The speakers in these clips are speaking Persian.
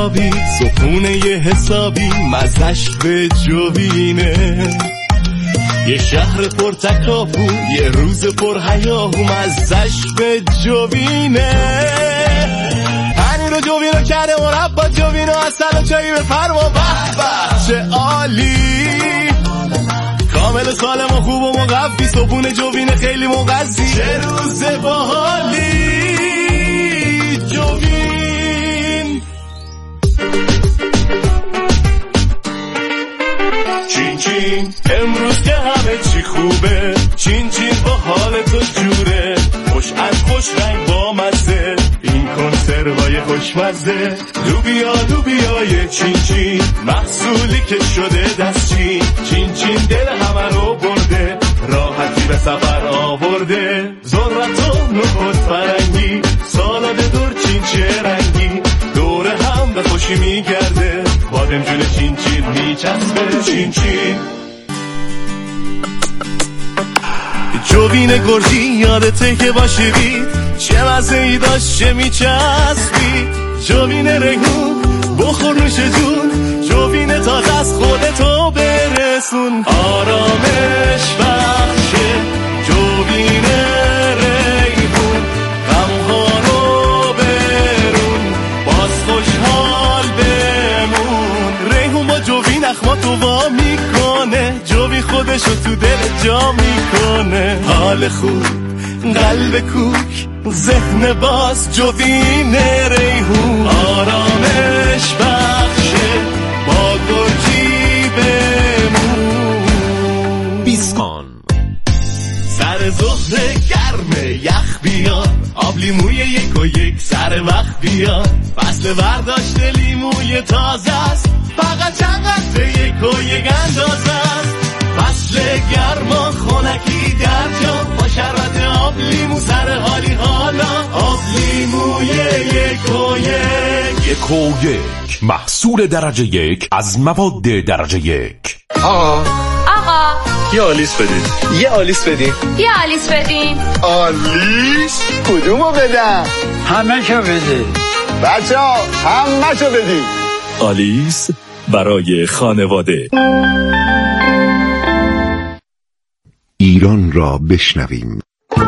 گلابی صبحونه یه حسابی مزش به جوینه، یه شهر پر تکاپو یه روز پر هیاهو مزش به جوینه. پنیر و جوینو کرده مربا جوینو اصل و چایی به فرما به چه عالی، کامل سالم و خوب و مقفی صبحونه جوینه خیلی مغذی، چه روز باحالی جوین. چین چین امروز که همه چی خوبه، چین چین با حال تو جوره، خوش از خوش رنگ با مزه، این کنسروای خوشمزه، لوبیای چین چین محصولی که شده دستچین، چین چین دل همه رو برده، راحتی به سفر آورده، ذرت و نخود فرنگی سالاد دور چین چه رنگی، دور هم به خوشی میگرده، بادم جون چین چین میچسبه، چین چین. جوین گرجی یادته که باشیدی چه مزه ای داشت چه میچسبی، جوین ریحون بخور نوش جون، جوین تازه از خودتو برسون، آرامش بخشه جوین ریحون، غمهانو برون باز خوشحال بمون، ریحون با جوین اخماتو وا میکنه، جوین خودشو تو دل جا میکنه، حال خوب قلب کوک ذهن باز جوین ریحون، آرامش بخشه با گرجی بمون. بیسکان سر ظهر گرم یخ بیاد، آب لیموی یک و یک سر وقت بیاد، فصل برداشت لیموی تازه است، فقط چند قطره یک و یک اندازه است، فصل گرما خونکی در جا با شربت آب لیمو سر حالی حالا، آب لیموی یک و یک محصول درجه یک از مواد درجه یک. آقا یه آلیس بدین. یه آلیس بدین. یه آلیس بدین. آلیس؟ کدومو بدم؟ همه شو بدین بچه ها همه شو بدین. آلیس برای خانواده. ایران را بشنویم.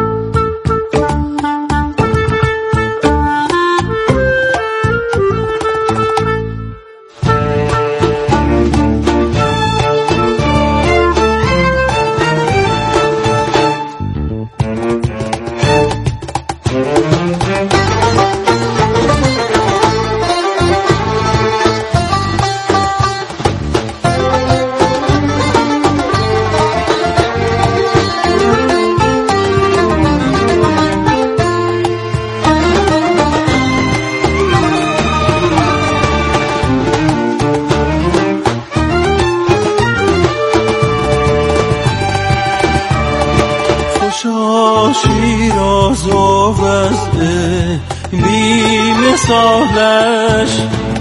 شیراز و وضع بی مثالش،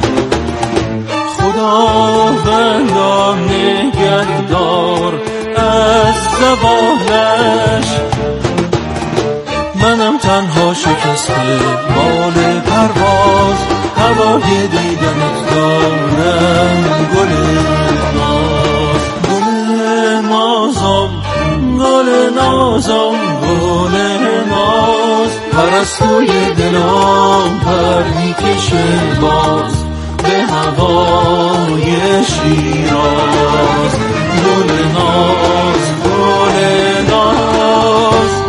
خداوندا نگهدار از زوالش، منم تنها شکسته بال پرواز، هوای دیدنت دارم گل ناز، گل نازم گل نازم گل ناز، پرستوی دلم پر میکشه باز به هوای شیراز، گل ناز گل ناز.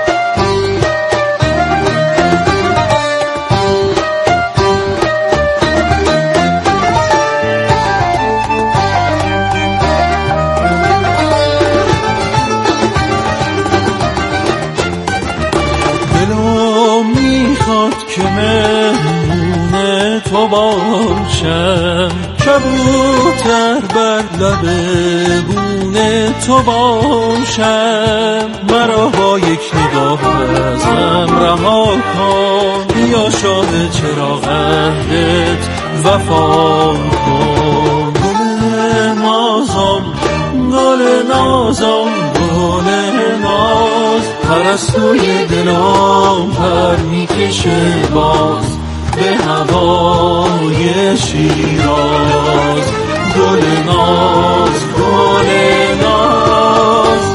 که مهمون تو باشم، کبوتر بر لب بون تو باشم، مرا با یک نگاه ازم رها کن، یا شاه چراغ عهدت وفا کن، گل نازم گل نازم گل ناز، پرستوی دلم پر میکشه باز به هوای شیراز، گل ناز گل ناز.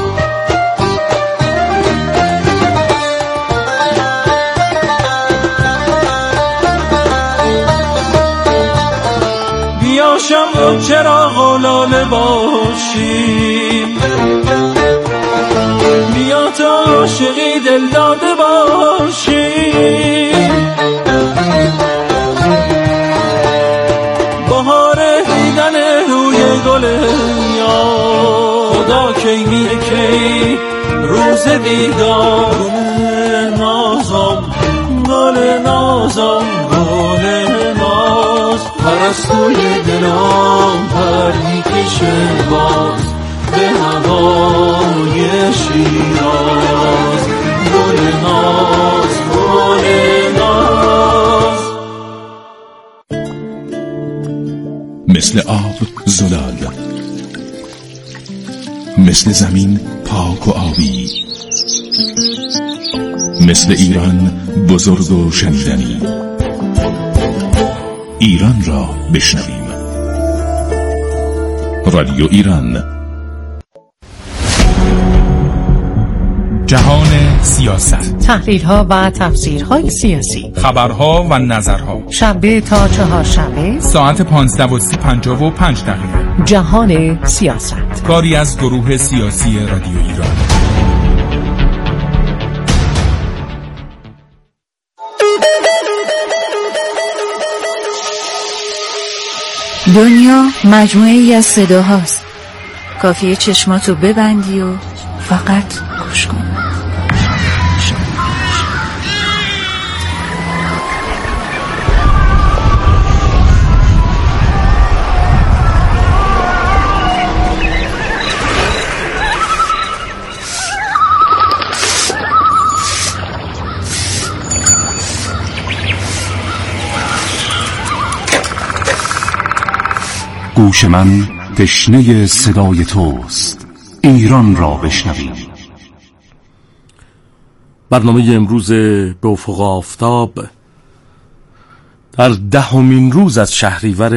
بیا شمع و چراغ و لاله باشیم، بیا تا عاشقی دل داده باشیم. بهار دیدن روی گل یار، خدا کی میره کی روز دیدار. گل نازم گل نازم گل ناز، پرستوی دلم پر میکشه باز به هوای شیراز. گل ناز گل ناز. مثل آب زلال، مثل زمین پاک و آبی، مثل ایران بزرگ و شنیدنی. ایران را بشنویم. رادیو ایران. جهان سیاست، تحلیل‌ها و تفسیرهای سیاسی، خبرها و نظرها، شنبه تا چهارشنبه ساعت 15:55. جهان سیاست، کاری از گروه سیاسی رادیو ایران. دنیا مجموعه‌ای از صداهاست. کافیه چشماتو ببندی و فقط گوش کن. گوش من تشنه صدای توست. ایران را بشنویم. برنامه امروز به افق آفتاب در 10مین روز از شهریور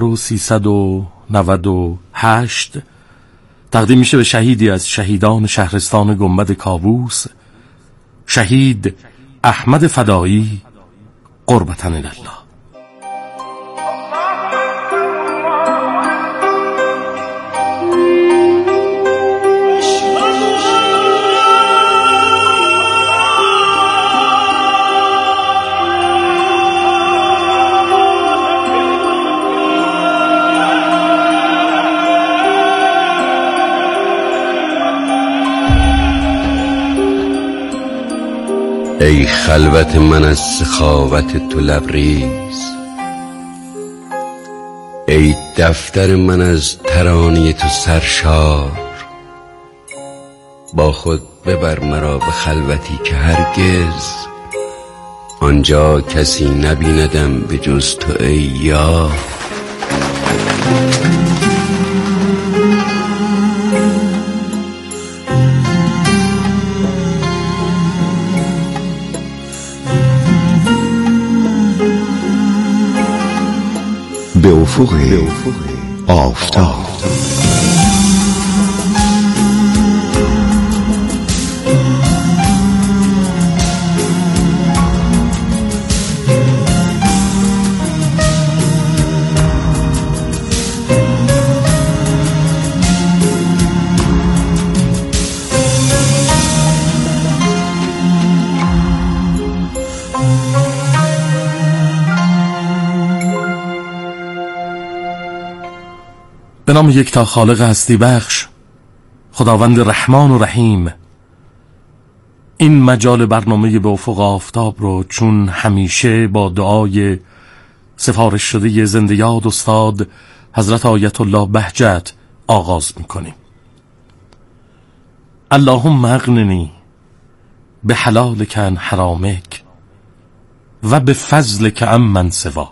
1398 تقدیم میشه به شهیدی از شهیدان شهرستان گنبد کاووس، شهید احمد فدایی قربتن الله. ای خلوت من از سخاوت تو لبریز، ای دفتر من از ترانه تو سرشار. با خود ببر مرا به خلوتی که هرگز آنجا کسی نبیندم به جز تو ای یار. به افق آفتاب. به نام یکتا خالق هستی بخش، خداوند رحمان و رحیم، این مجال برنامه به افق آفتاب رو چون همیشه با دعای سفارش شده زنده یاد استاد حضرت آیت الله بهجت آغاز میکنیم. اللهم اغننی به حلالک عن حرامک و به فضلک عمن سواک.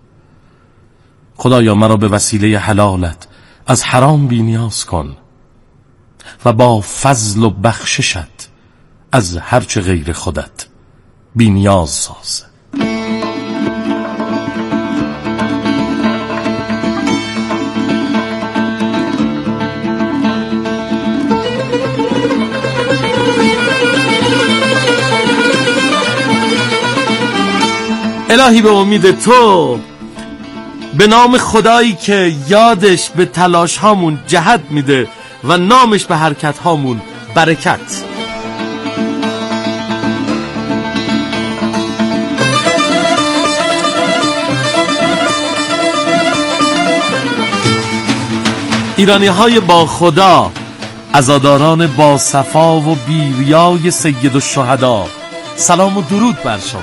خدایا مرا به وسیله حلالت از حرام بی‌نیاز کن و با فضل و بخششت از هرچه غیر خودت بی‌نیاز ساز. الهی به امید تو، به نام خدایی که یادش به تلاش هامون جهت میده و نامش به حرکت هامون برکت. ایرانی های با خدا، عزاداران با صفا و بیریای سید الشهدا، سلام و درود بر شما.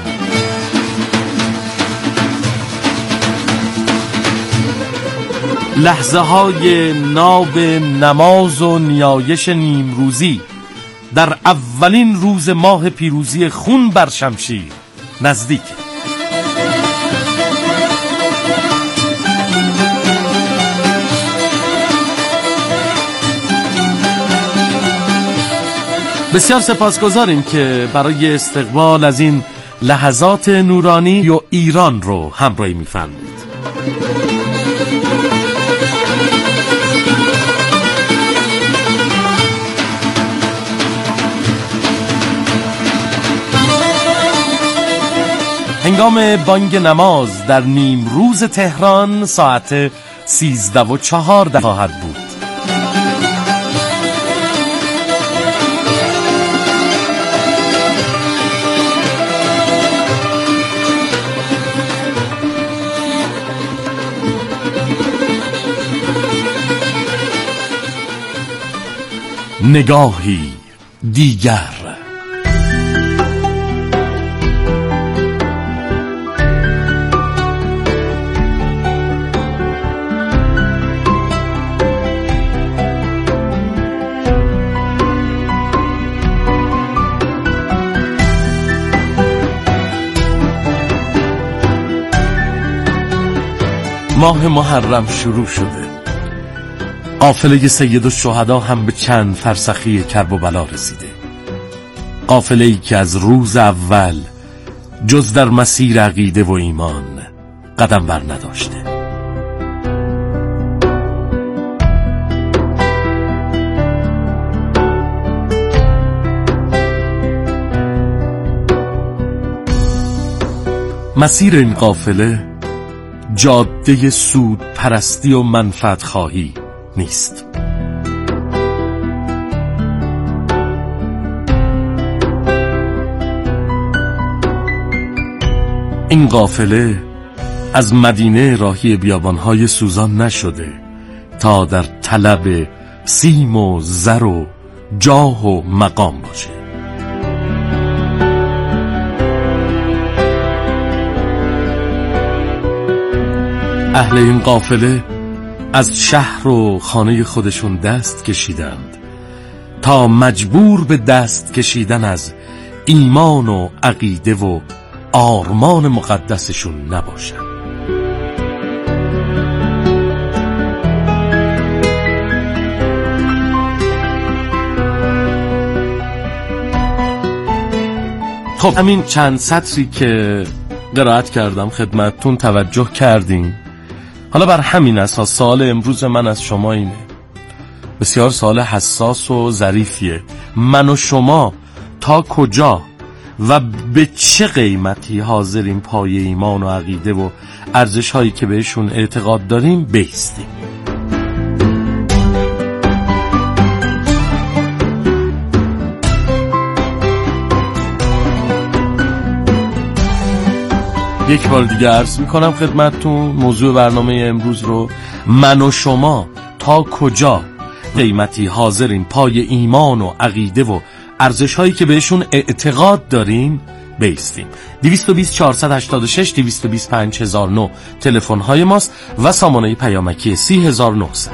لحظه های ناب نماز و نیایش نیمروزی در اولین روز ماه پیروزی خون بر شمشیر نزدیک. بسیار سپاسگزاریم که برای استقبال از این لحظات نورانی و ایران رو همراهی می‌فرمایید. هنگام بانگ نماز در نیم روز تهران ساعت 13:04 خواهد بود. نگاهی دیگر. ماه محرم شروع شده. قافله سید الشهدا هم به چند فرسخی کرب و بلا رسیده. قافله‌ای که از روز اول جز در مسیر عقیده و ایمان قدم بر نداشته. مسیر این قافله جاده سود پرستی و منفعت خواهی نیست. این قافله از مدینه راهی بیابانهای سوزان نشده تا در طلب سیم و زر و جاه و مقام باشه. اهل این قافله از شهر و خانه خودشون دست کشیدند تا مجبور به دست کشیدن از ایمان و عقیده و آرمان مقدسشون نباشن. خب همین چند سطری که قرائت کردم خدمتتون توجه کردین. حالا بر همین اساس سوال امروز من از شما اینه، بسیار سوال حساس و ظریفیه. من و شما تا کجا و به چه قیمتی حاضریم پای ایمان و عقیده و ارزش هایی که بهشون اعتقاد داریم بایستیم؟ یک بار دیگه عرض میکنم خدمتتون موضوع برنامه امروز رو، من و شما تا کجا قیمتی حاضرین پای ایمان و عقیده و ارزش هایی که بهشون اعتقاد داریم بایستیم. 220 486 220 5009 تلفن های ماست و سامانه پیامکی 30900.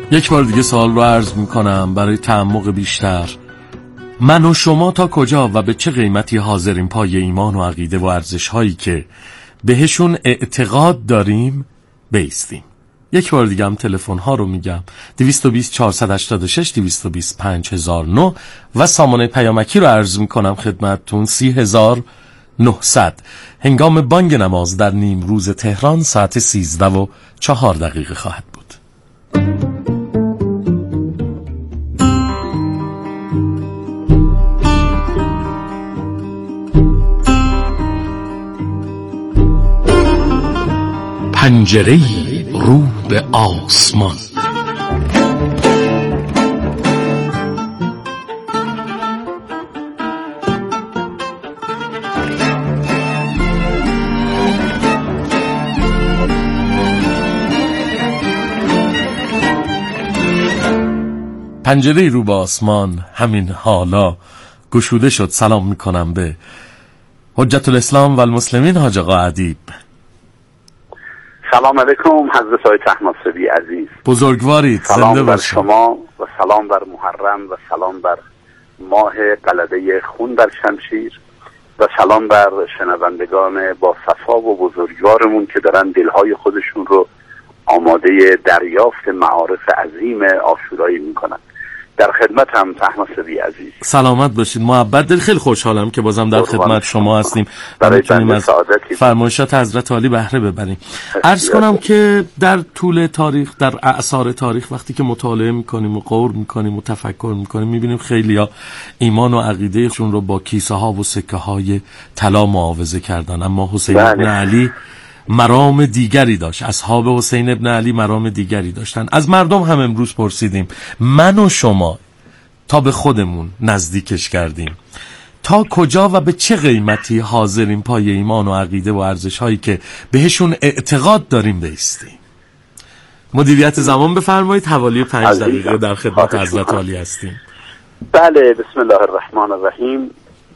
یک بار دیگه سوال رو عرض میکنم برای تعمق بیشتر. من و شما تا کجا و به چه قیمتی حاضریم پای ایمان و عقیده و ارزش هایی که بهشون اعتقاد داریم بایستیم؟ یک بار دیگه هم تلفن ها رو میگم: 220 486 220 5009 و سامانه پیامکی رو عرض میکنم خدمتتون 30900. هنگام بانگ نماز در نیم روز تهران ساعت 13:04 خواهد بود. پنجره‌ای رو به آسمان. پنجره‌ای رو به آسمان همین حالا گشوده شد. سلام میکنم به حجت الاسلام و المسلمین حاج آقا ادیب. سلام علیکم حضرت آقای طهماسبی عزیز، بزرگوارید، زنده باشید. سلام بر شما و سلام بر محرم و سلام بر ماه قلده خون بر شمشیر و سلام بر شنوندگان با صفا و بزرگوارمون که دارن دلهای خودشون رو آماده دریافت معارف عظیم عاشورایی میکنن. در خدمتم طهماسبی عزیز. سلامت باشید، محبت دل. خیلی خوشحالم که بازم در خدمت شما هستیم و میتونیم از فرمایشات حضرت عالی بهره ببریم. عرض کنم که در طول تاریخ، در اعصار تاریخ، وقتی که مطالعه میکنیم و غور میکنیم و تفکر میکنیم، میبینیم خیلیا ایمان و عقیدهشون رو با کیسه ها و سکه های طلا معاوضه کردن، اما حسین ابن علی مرام دیگری داشت. اصحاب حسین ابن علی مرام دیگری داشتن. از مردم هم امروز پرسیدیم، من و شما تا به خودمون نزدیکش کردیم، تا کجا و به چه قیمتی حاضریم پای ایمان و عقیده و ارزش هایی که بهشون eعتقاد داریم بایستیم؟ مدیریت زمان بفرمایید. حوالی 5 دقیقه در خدمت حضرت عالی هستیم. بله، بسم الله الرحمن الرحیم.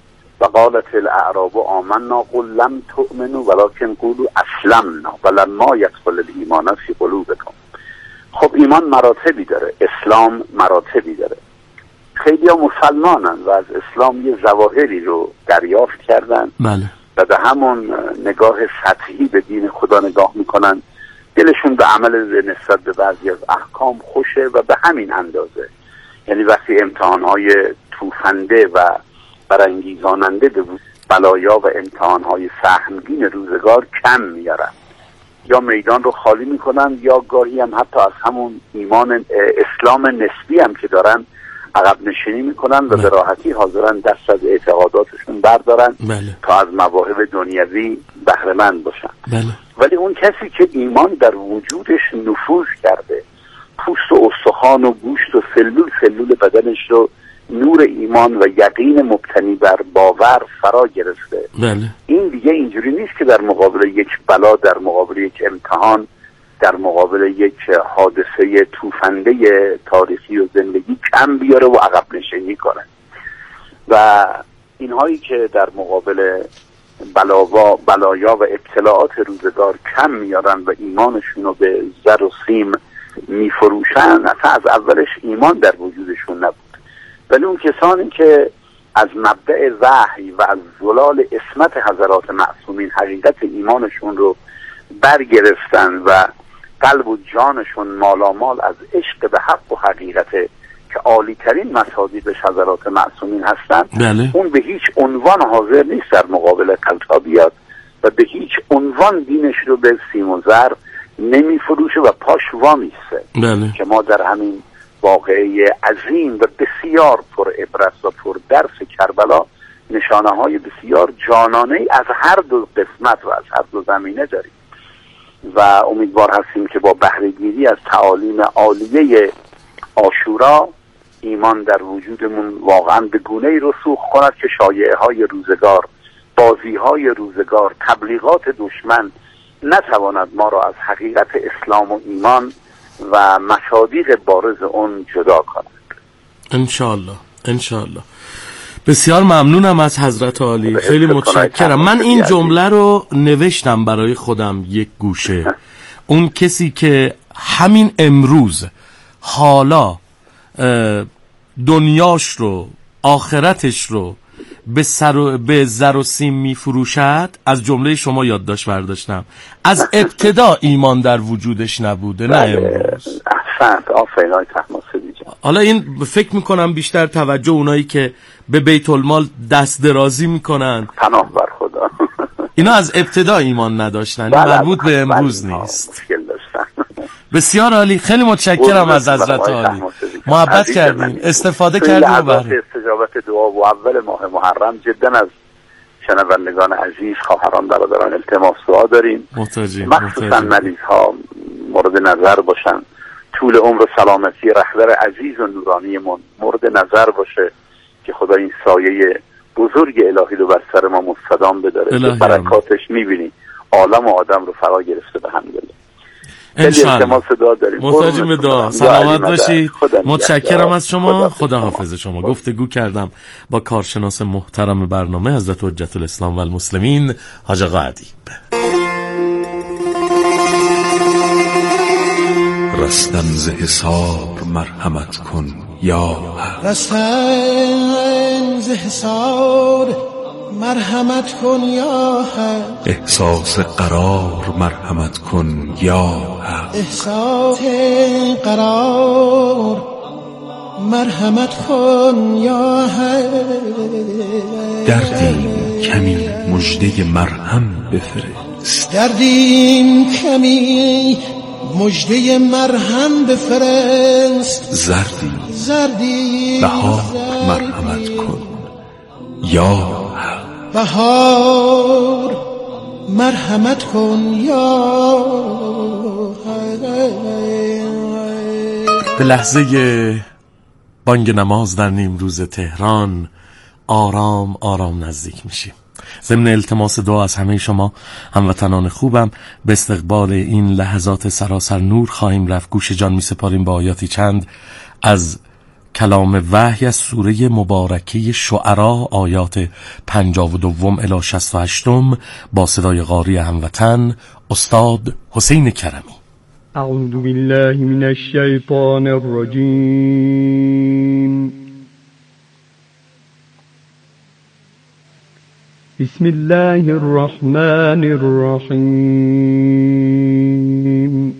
وقالت الاعراب آمنا قل لم تؤمنوا ولكن قولوا اسلمنا ولما يدخل الايمان في قلوبكم. خب ایمان مراتبی داره، اسلام مراتبی داره. خیلی ها مسلمانن و از اسلام یه ظواهری رو دریافت کردن. بله. و به همون نگاه سطحی به دین خدا نگاه میکنن، دلشون به عمل نسبت به بعضی از احکام خوشه و به همین اندازه. یعنی وقتی امتحانهای توفنده و برانگیزاننده به بلایا و امتحانهای سهمگین روزگار کم میارن، یا میدان رو خالی میکنن، یا گاهی هم حتی از همون ایمان اسلام نسبی هم که دارن عقب نشینی میکنن و به راحتی حاضرن دست از اعتقاداتشون بردارن تا از مواهب دنیوی بهره مند باشن. ولی اون کسی که ایمان در وجودش نفوذ کرده، پوست و استخوان و گوشت و سلول بدنش رو نور ایمان و یقین مبتنی بر باور فرا گرفته، این دیگه اینجوری نیست که در مقابل یک بلا، در مقابل یک امتحان، در مقابل یک حادثه توفنده تاریخی و زندگی کم بیاره و عقب نشینی کنه. و اینهایی که در مقابل بلایا و ابتلاعات روزگار کم میارن و ایمانشون رو به زر و سیم میفروشن، اصلا از اولش ایمان در وجودشون نبود. ولی اون کسانی که از مبدأ وحی و از زلال عصمت حضرات معصومین حقیقت ایمانشون رو برگرفتن و قلب و جانشون مالامال از عشق به حق و حقیقت که عالی ترین مصادیقش حضرات معصومین هستن، اون به هیچ عنوان حاضر نیست در مقابل قلتابیات و به هیچ عنوان دینش رو به سیم و زر نمی فروشه و پاش وامیسته. که ما در همین واقعه عظیم و بسیار پر عبرت و پر درس کربلا نشانه های بسیار جانانه از هر دو قسمت و از هر دو زمینه داریم و امیدوار هستیم که با بهره‌گیری از تعالیم عالیه عاشورا ایمان در وجودمون واقعا به گونه‌ای رسوخ کند که شایعه های روزگار، بازی های روزگار، تبلیغات دشمن نتواند ما را از حقیقت اسلام و ایمان و مصادیق بارز اون جدا کند. انشالله. بسیار ممنونم از حضرت عالی، خیلی متشکرم. من این جمله رو نوشتم برای خودم یک گوشه. اون کسی که همین امروز حالا دنیاش رو، آخرتش رو به زر و سیم میفروشد، از جمله شما یادداشت برداشتم از ابتدا ایمان در وجودش نبوده، نه امروز. احسنت، آفرین های طهماسبی جان. حالا این فکر میکنم بیشتر توجه اونایی که به بیت المال دست درازی میکنن، پناه بر خدا، اینا از ابتدا ایمان نداشتن، مربوط به امروز نیست. بسیار عالی، خیلی متشکرم از حضرت عالی، محبت کردین، استفاده کردین. استجابت دعا و اول ماه محرم جدا از شنوندگان عزیز، خواهران، برادران التماس دعا داریم، مخصوصا مریض‌ها مورد نظر باشن، طول عمر و سلامتی رهبر عزیز و نورانیمون مورد نظر باشه که خدا این سایه بزرگ الهی رو بر سر ما مستدام بداره که برکاتش میبینی عالم و آدم رو فرا گرفته به حمدالله. انشاءالله محتاجیم دعا. سلامت باشید، متشکرم از شما، خدا حافظ شما. گفتگو کردم با کارشناس محترم برنامه حضرت حجت الاسلام و المسلمین حاج آقا ادیب. رستم ز حصار مرحمت کن یا حق، رستم ز حصار مرحمت کن یا حق، احساس قرار مرحمت کن یا حق، احساس قرار مرحمت کن یا حق، دردیم کمی مژده مرهم بفرست، دردیم کمی مژده مرهم بفرست، زردی بهار مرحمت کن یا حق، بهار مرحمت کن یا حق. به لحظه بانگ نماز در نیمروز تهران آرام آرام نزدیک میشیم. ضمن التماس دعا از همه شما هموطنان خوبم به استقبال این لحظات سراسر نور خواهیم رفت. گوش جان میسپاریم با آیاتی چند از کلام وحی از سوره مبارکه شعرا، آیات 52 الی 68 با صدای قاری هموطن استاد حسین کرمی. اعوذ بالله من الشیطان الرجیم. بسم الله الرحمن الرحیم.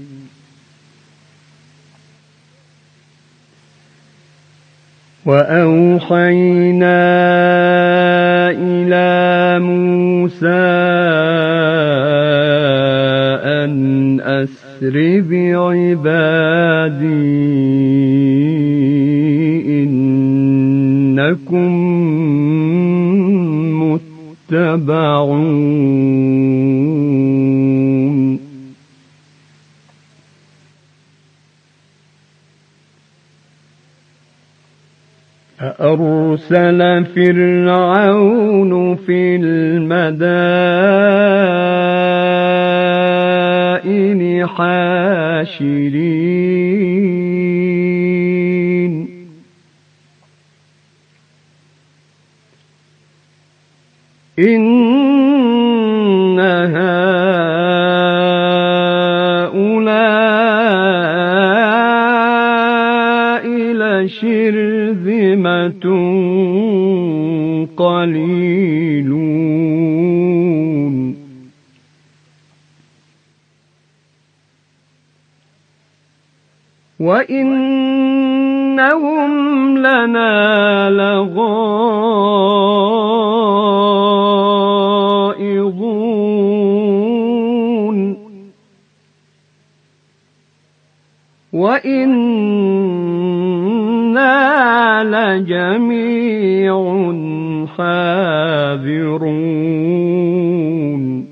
وأوحينا إلى موسى أن أسر بعبادي إنكم متبعون. أرسل فرعون في المدائن حاشرين إن هؤلاء لشرذمة قليلون وإنهم لنا لغائظون وإنا لجميع حاذرون.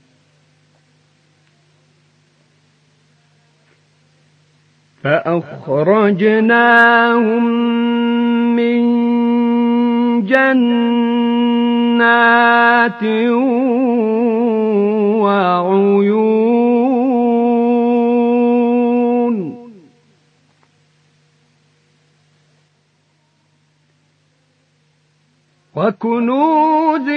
فأخرجناهم من جنات وعيون وكنوز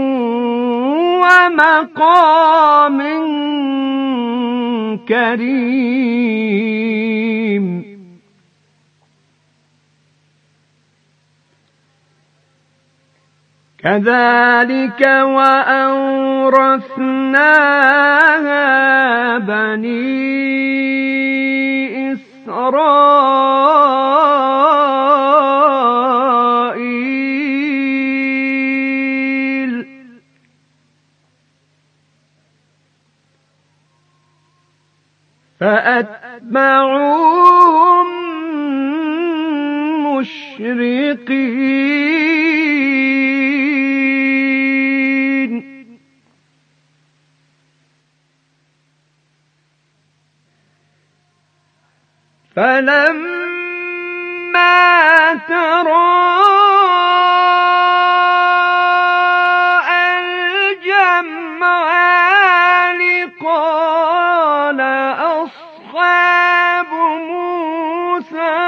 ومقام كريم كذلك وأورثناها بني إسرائيل فأتبعوهم مشرقين فلما تراءى الجمعان قال أصحاب موسى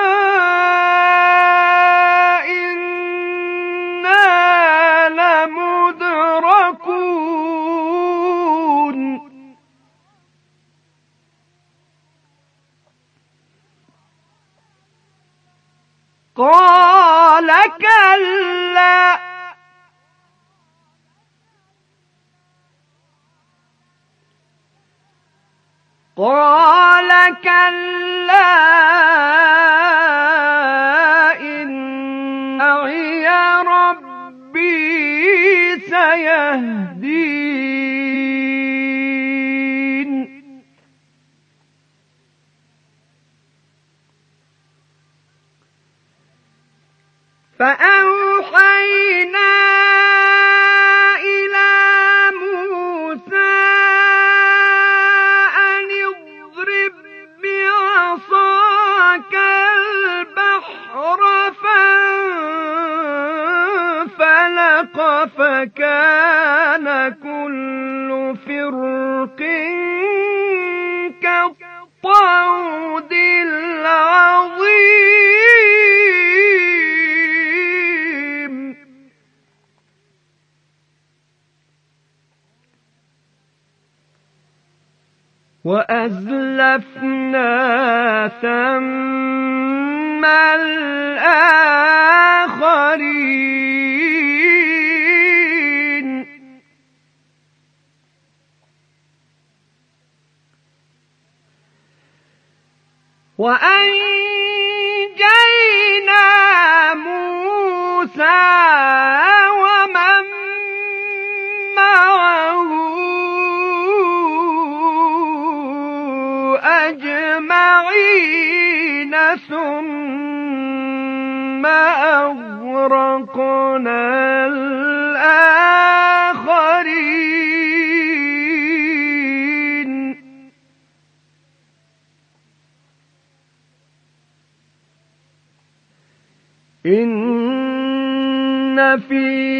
إنا لمدركون قال كلا إن معي ربي سيهدين فأوحينا إلى موسى أن اضرب بعصاك البحر فانفلق فكان كل فرق كالطود العظيم وأزلفنا ثم الآخرين وأنجينا موسى ومن معه أجمعين ثم أغرقنا الآخرين إن في